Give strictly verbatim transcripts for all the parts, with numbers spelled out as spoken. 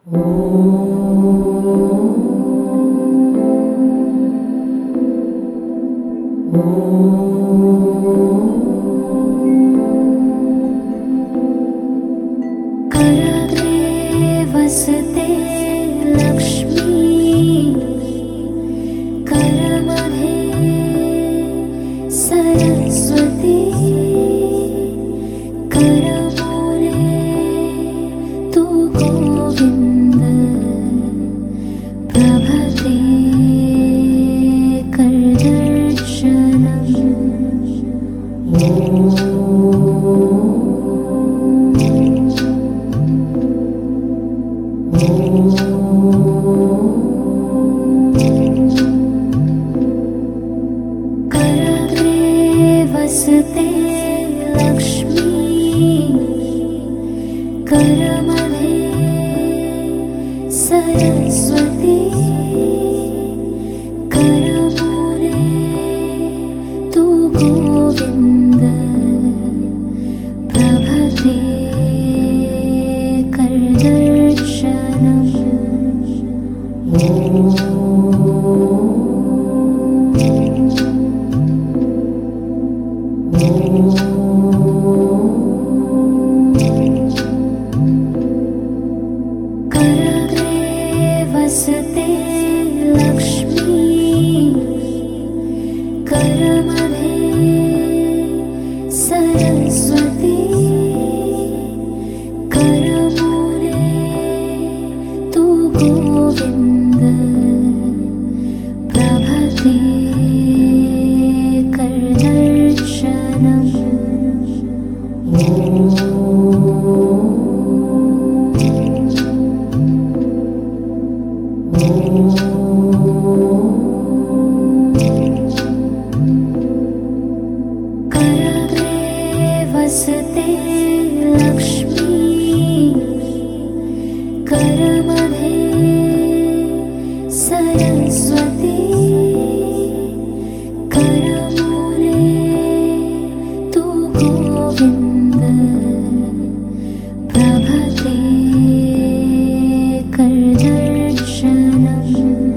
करग्रे वसते लक्ष्मी करमध्ये सरस्वती करमूले तु गोविन्द प्रभते करदर्शनम्। करग्रे वसते लक्ष्मी करमध्ये सरस्वती करमूले तु गोविन्द प्रभते करदर्शनम्। करग्रे वसते लक्ष्मी करमध्ये सरस्वती करमूले तु गोविन्द प्रभते करदर्शनम्। करग्रे वसते लक्ष्मी करमध्ये सरस्वती करमूले तु गोविन्द प्रभते करदर्शनम्।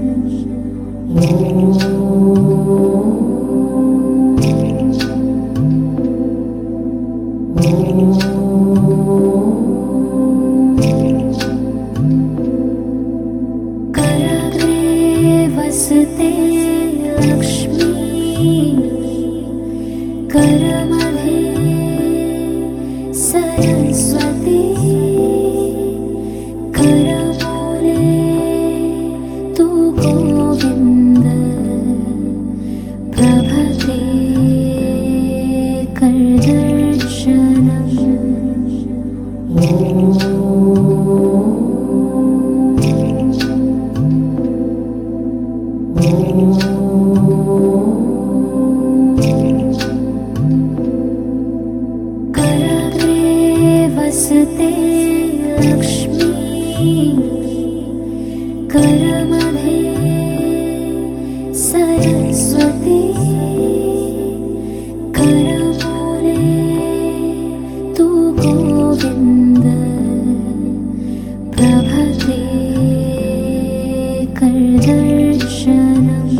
करग्रे वसते लक्ष्मी करमध्ये सरस्वती करमूले तु गोविन्द प्रभते करदर्शनम्। करग्रे वसते लक्ष्मी करमध्ये सरस्वती करमूले तु गोविन्द प्रभते करदर्शनम्।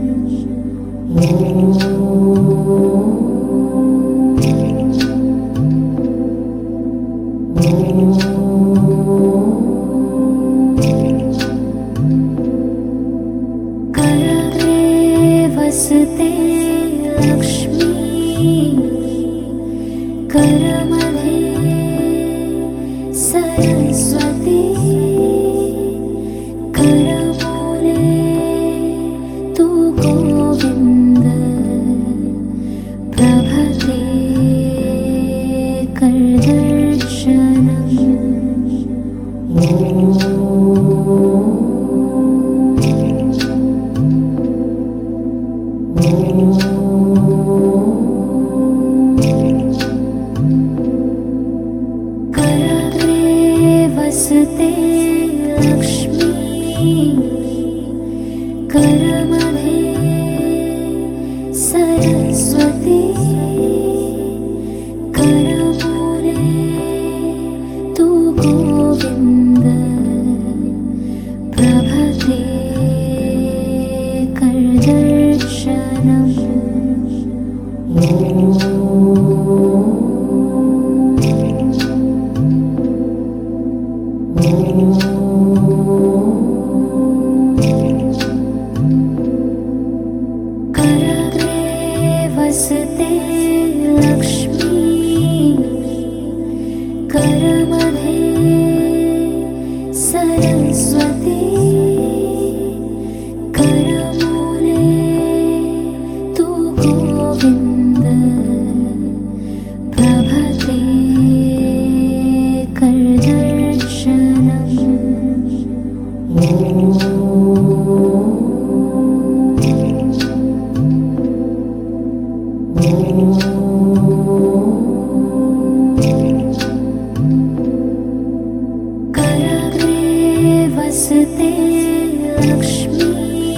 करग्रे वसते लक्ष्मी करमध्ये सरस्वती करमूले तु गोविन्द प्रभते करदर्शनम्। करग्रे वसते लक्ष्मी करमध्ये सरस्वती करमूले तु गोविन्द प्रभते करदर्शनम्। करग्रे वसते लक्ष्मी करमध्ये सरस्वती करमूले तु गोविन्द प्रभते करदर्शनम्। करग्रे वसते लक्ष्मी करमध्ये सरस्वती करमूले तु गोविन्द प्रभते करदर्शनम्। करमूले तु गोविन्द करग्रे वसते लक्ष्मी करमध्ये सरस्वती करमूले तु गोविन्द प्रभते करदर्शनम् करग्रे वसते लक्ष्मी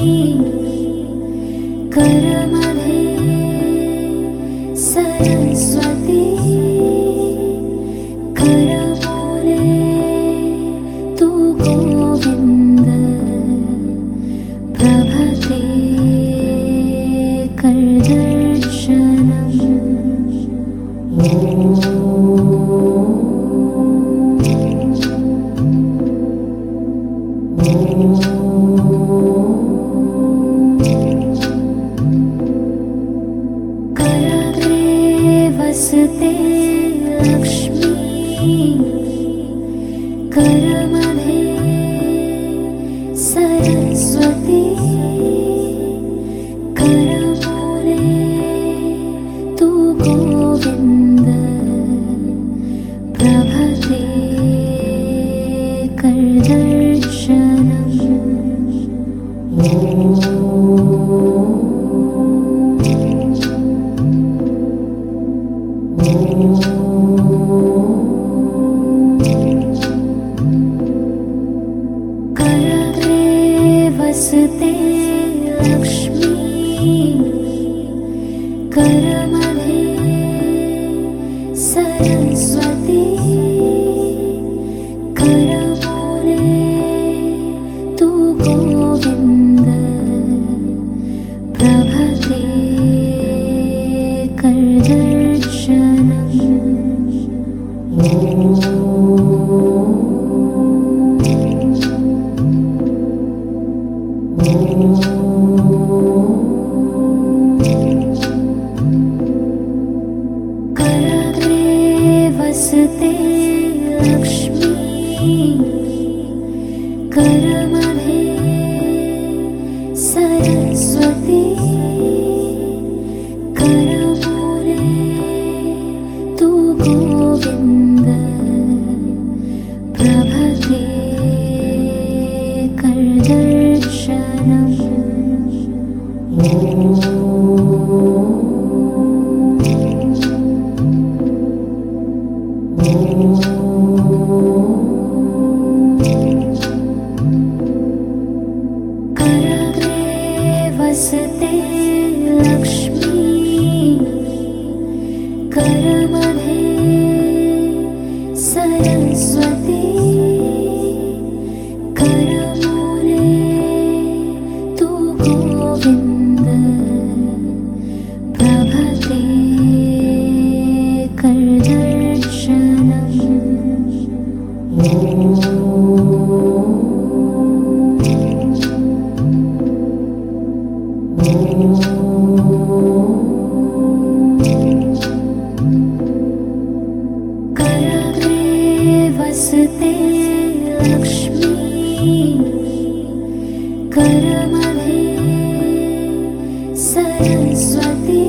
करमध्ये सरस्वती करमूले तु गोविन्द प्रभते करदर्शनम् करग्रे वसते लक्ष्मी करमध्ये सरस्वती करमूले तु गोविन्द प्रभते करदर्शनम् करग्रे वसते लक्ष्मी करमध्ये सरस्वती करमूले तु गोविन्द प्रभते करदर्शनम् करग्रे वसते लक्ष्मी करमध्ये सरस्वती करमूले तु गोविन्द प्रभते करदर्शनम् करग्रे वसते लक्ष्मी करमध्ये सरस्वती करमूले तु गोविन्द प्रभते करदर्शनम् करग्रे वसते लक्ष्मी करमध्ये सरस्वती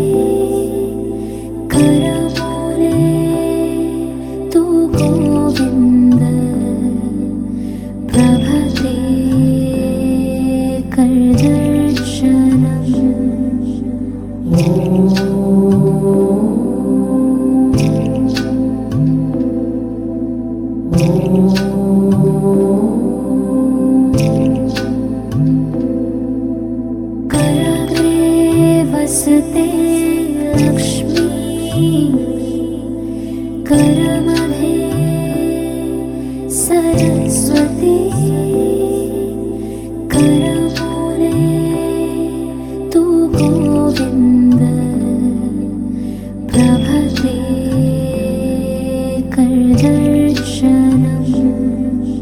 करमूले तु गोविन्द प्रभते करदर्शनम्। करग्रे वसते लक्ष्मी करमध्ये सरस्वती करमूले तु गोविन्द प्रभते करदर्शनम्।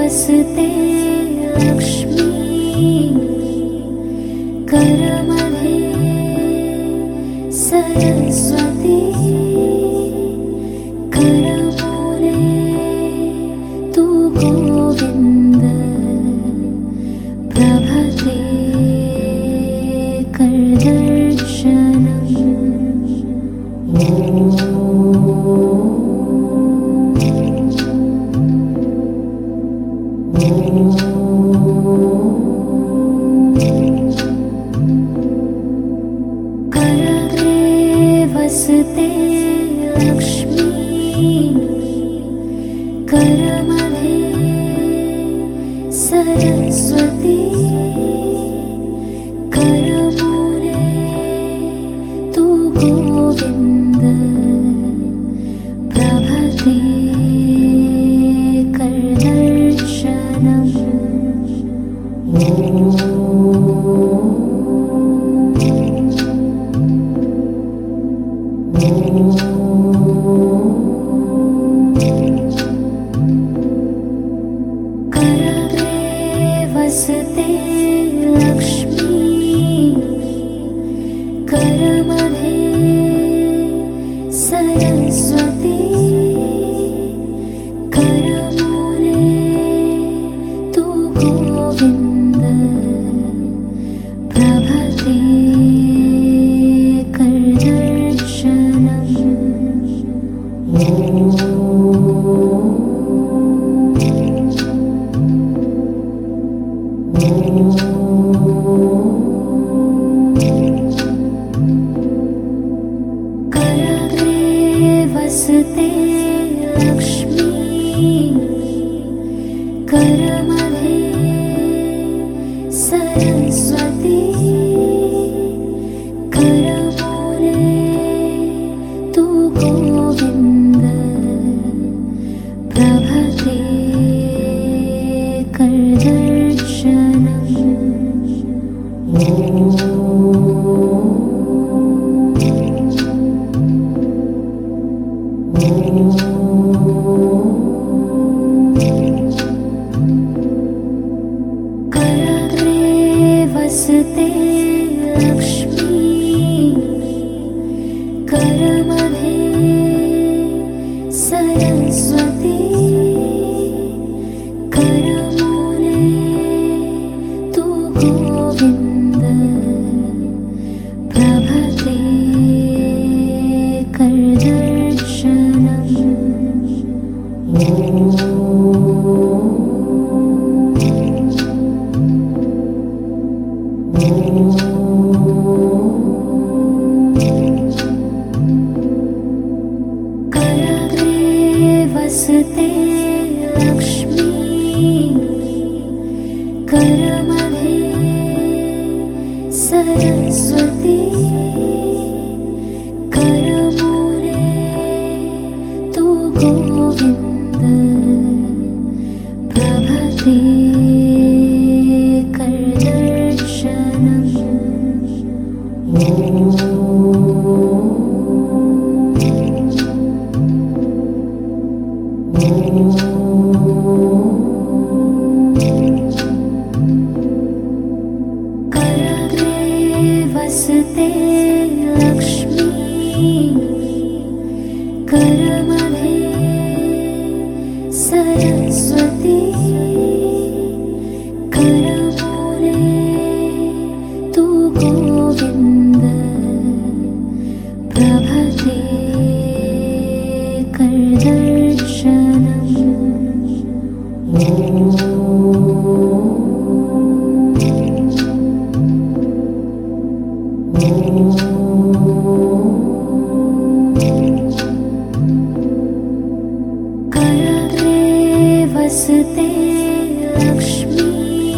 वसते लक्ष्मी करमध्ये सरस्वती करमूले तू गोविंद प्रभते कर दर्शनम्। वसते लक्ष्मी करमध्ये सरस्वती करमूले तू गोविंद प्रभते कर दर्शनम्। वसते लक्ष्मी करमध्ये सरस्वती करमूले तू गोविंद प्रभते कर दर्शनम्। वसते लक्ष्मी करमध्ये सरस्वती करमूले तू गोविंद प्रभते कर दर्शनम्। वसते लक्ष्मी करमध्ये सरस्वती करमूले तू गोविंद प्रभते कर दर्शनम्। वसते लक्ष्मी करमध्ये सरस्वती करमूले तू गोविंद प्रभते कर दर्शनम्। वसते लक्ष्मी करमध्ये सरस्वती करमूले तू गोविंद प्रभते कर दर्शनम्। वसते लक्ष्मी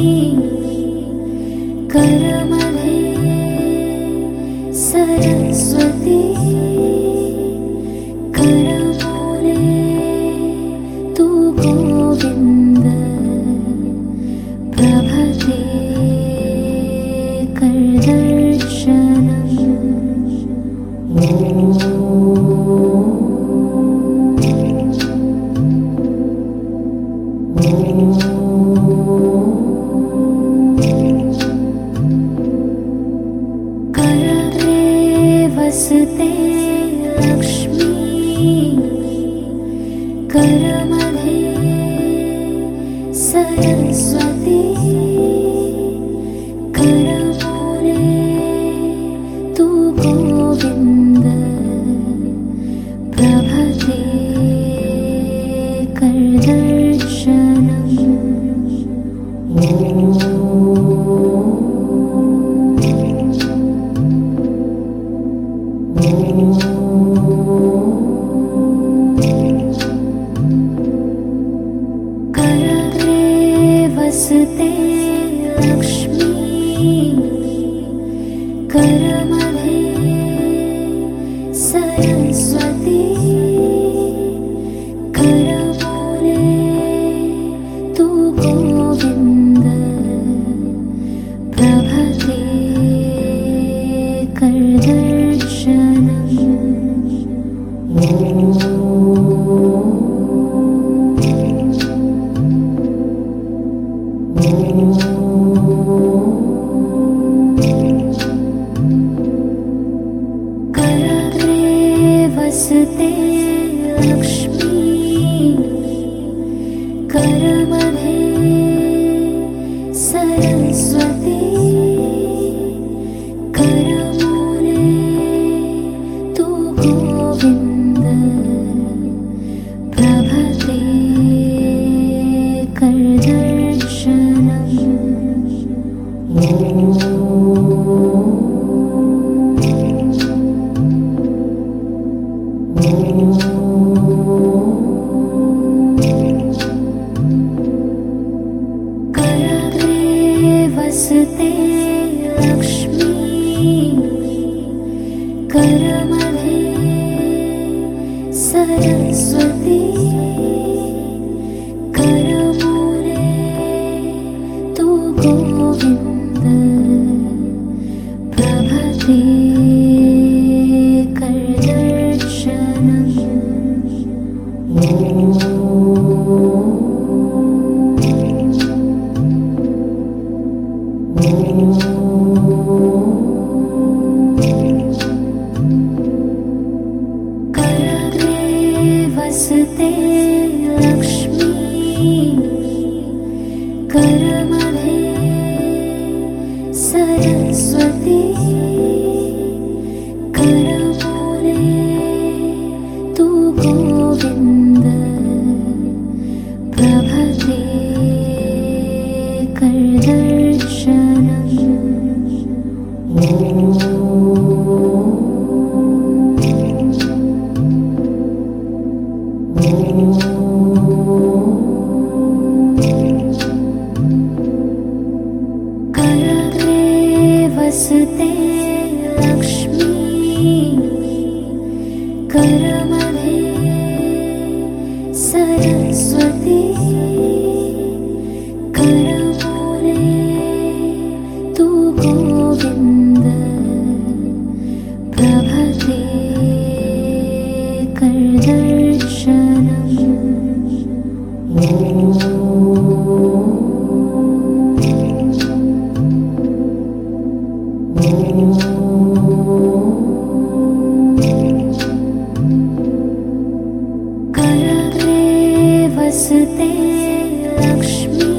करमध्ये सरस्वती करमूले तू गोविंद प्रभते कर दर्शनम्। करग्रे वसते लक्ष्मी करमध्ये सरस्वती करमूले तु गोविन्द प्रभते करदर्शनम् करग्रे वसते लक्ष्मी करमध्ये सरस्वती करमूले तु गोविन्द प्रभते करदर्शनम् करग्रे वसते लक्ष्मी करमध्ये सरस्वती करमूले तु गोविन्द प्रभते करदर्शनम् करग्रे वसते लक्ष्मी करमध्ये सरस्वती करमूले तु गोविन्द प्रभते करदर्शनम् करग्रे वसते लक्ष्मी करमध्ये सरस्वती करमूले तु गोविन्द प्रभते करदर्शनम् करग्रे वसते लक्ष्मी करमध्ये सरस्वती करमूले तु गोविन्द प्रभते करदर्शनम् करग्रे वसते लक्ष्मी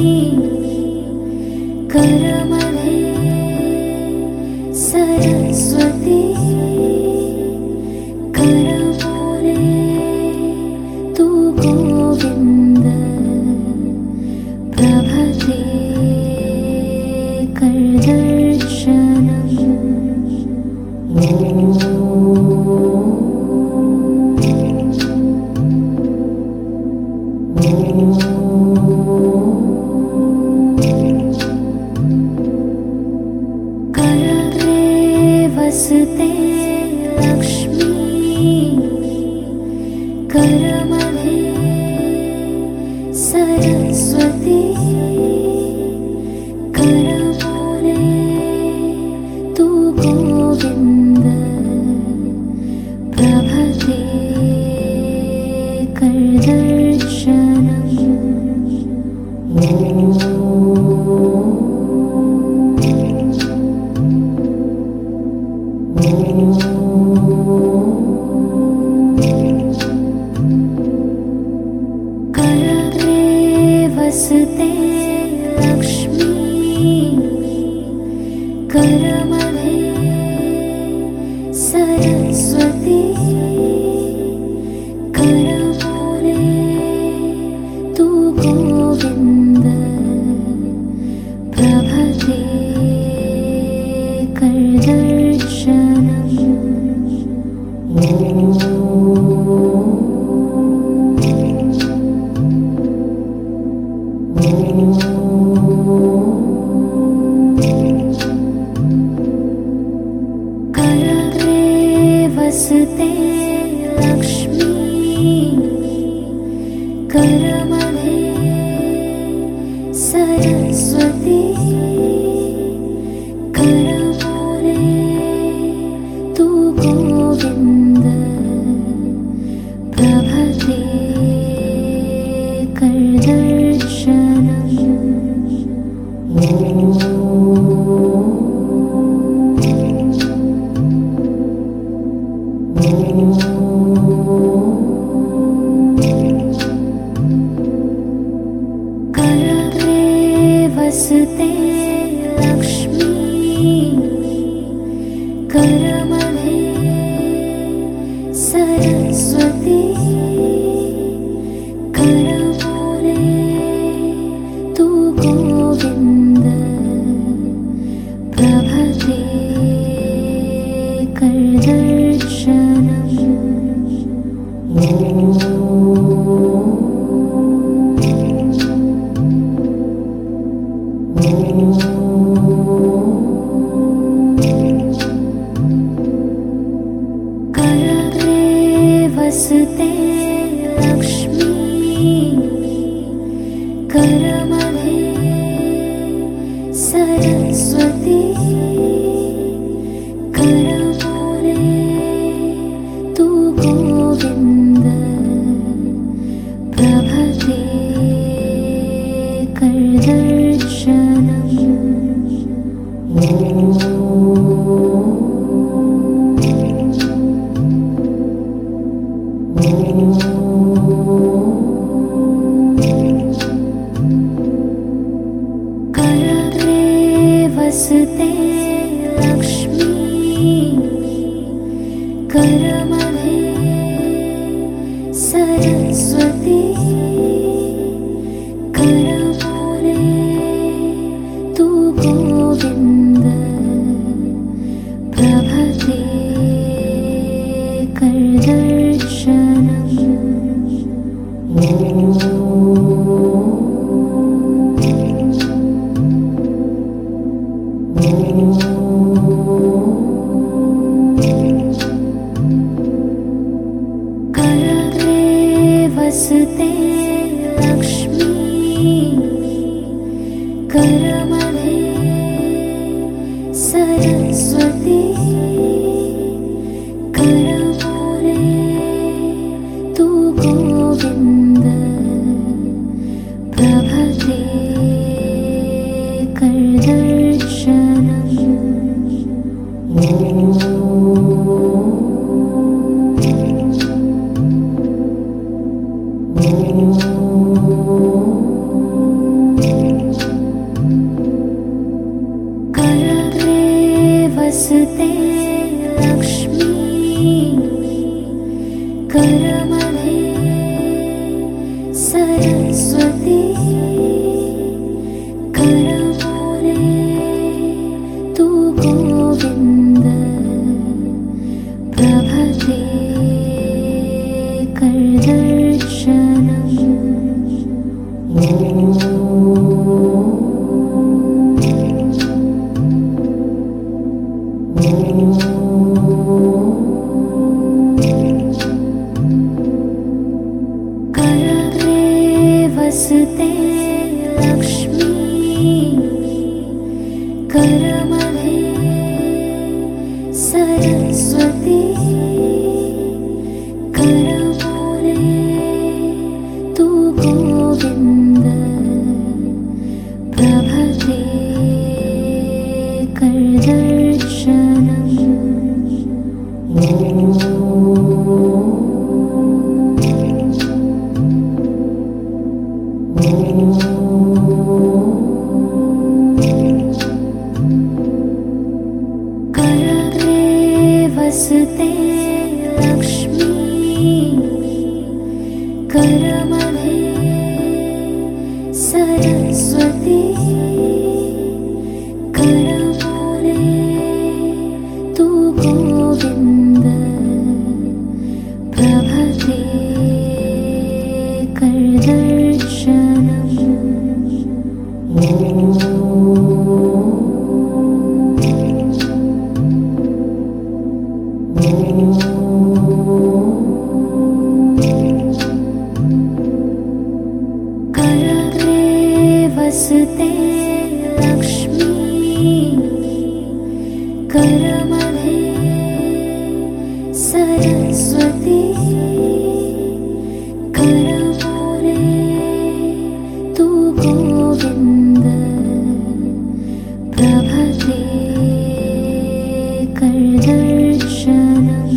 करमध्ये सरस्वती करमूले तु गोविन्द प्रभते करदर्शनम् करग्रे वसते लक्ष्मी करमध्ये सरस्वती करमूले तु गोविन्द प्रभते करदर्शनम् वसते लक्ष्मी करमध्ये सरस्वती करमूले तू गोविंद प्रभते कर दर्शनम् करग्रे वसते लक्ष्मी करमध्ये सरस्वती करमूले तू गोविंद प्रभते कर दर्शनम् करग्रे वसते लक्ष्मी करमध्ये सरस्वती करमूले तू गोविंद प्रभते कर दर्शनम् करग्रे वसते लक्ष्मी करमध्ये सरस्वती करमूले तू गोविंद प्रभते कर दर्शनम् करग्रे वसते लक्ष्मी करमध्ये सरस्वती करमूले तू गोविंद प्रभते कर दर्शनम् करग्रे वसते लक्ष्मी करमध्ये सरस्वती करमूले तू गोविंद प्रभते कर दर्शनम् करग्रे वसते लक्ष्मी करमध्ये सरस्वती करमूले तू गोविंद प्रभते कर दर्शनम् करग्रे वसते लक्ष्मी करमध्ये सरस्वती करमूले तू गोविंद प्रभते कर दर्शनम् Om करग्रे वसते लक्ष्मी करमध्ये सरस्वती करमूले तू गोविंद प्रभते कर दर्शनम् करग्रे वसते लक्ष्मी करमध्ये सरस्वती करमूले तू गोविंद प्रभते कर दर्शनम्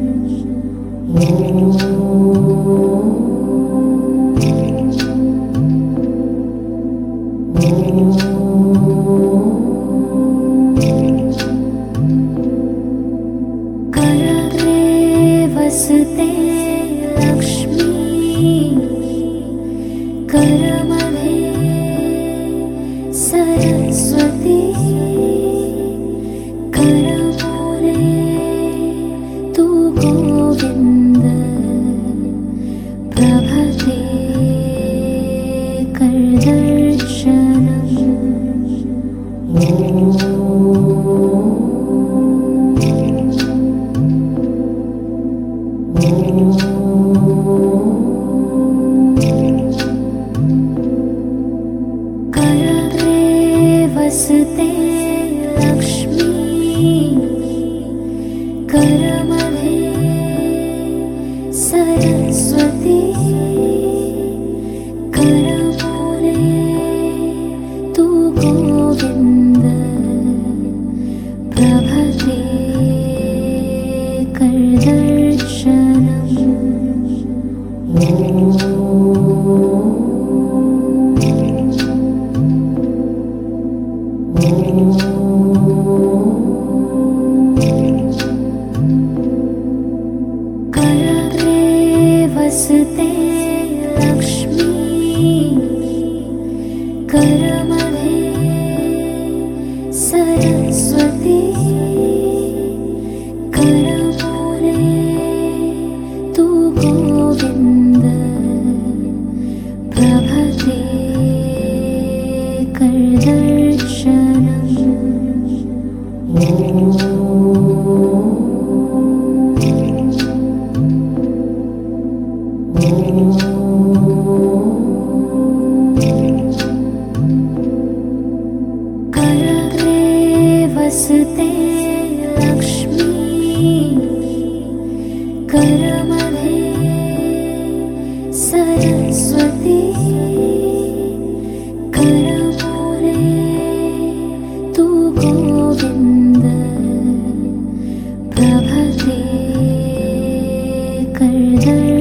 करग्रे वसते लक्ष्मी करमध्ये सरस्वती करमूले तू गोविंद प्रभते कर दर्शनम् करग्रे वसते लक्ष्मी करमध्ये सरस्वती करमूले तू गोविंद प्रभते कर दर्शनम् करग्रे वसते लक्ष्मी करमध्ये सरस्वती करमूले तू गोविंद प्रभते कर दर्शनम् करग्रे वसते लक्ष्मी करमध्ये सरस्वती करमूले तू गोविंद प्रभते कर दर्शनम्